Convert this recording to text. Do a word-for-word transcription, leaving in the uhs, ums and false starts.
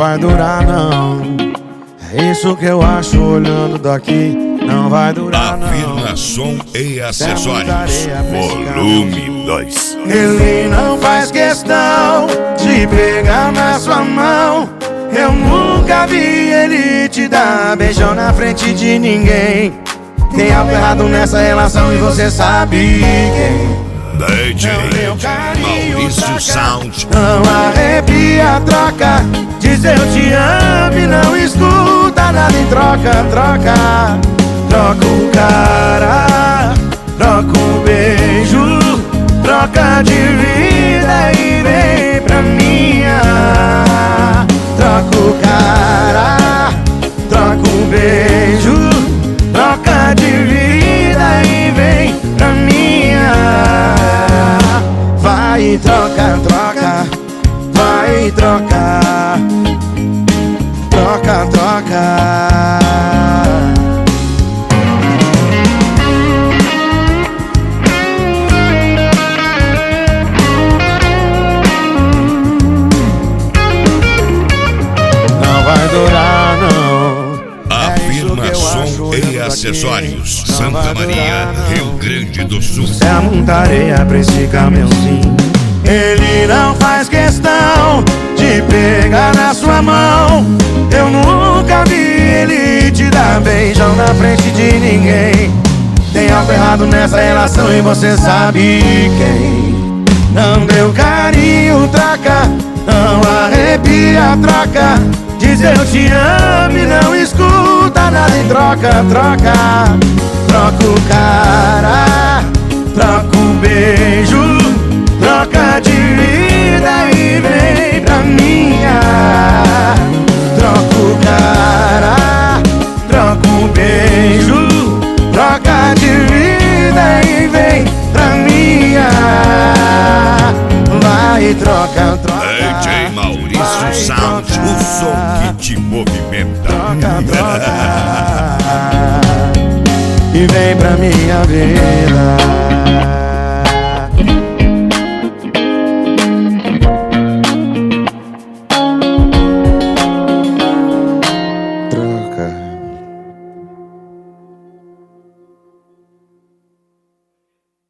vai durar não. É isso que eu acho olhando daqui. Não vai durar não. Afirmação e acessórios, volume dois. Ele não faz questão de pegar na sua mão. Eu nunca vi ele te dar beijão na frente de ninguém. Tem algo errado nessa relação e você sabe quem. D J Maurício Sound. Não arrepia, troca. Diz eu te amo e não escuta nada em troca, troca. Troca o cara, troca o beijo, troca de vida e vem pra minha. Troca o cara, troca o beijo, troca de vida e vem pra minha. Vai troca, troca, vai troca, troca, troca. Vai durar não. Afirmação e acessórios, Santa Maria, Rio Grande do Sul. É muita areia pra esse caminhãozinho. Ele não faz questão de pegar na sua mão. Eu nunca vi ele te dar beijão na frente de ninguém. Tem algo errado nessa relação e você sabe quem. Não deu carinho, troca. Não arrepia, troca. Diz eu te amo e não escuta nada em troca, troca. Troca o cara, troca o beijo, troca de vida e vem pra minha. Troca o cara, troca o beijo, troca de vida e vem pra minha. Vai troca, troca. D J Maurício Sound, o som que te movimenta. Troca, troca. E vem pra minha vida.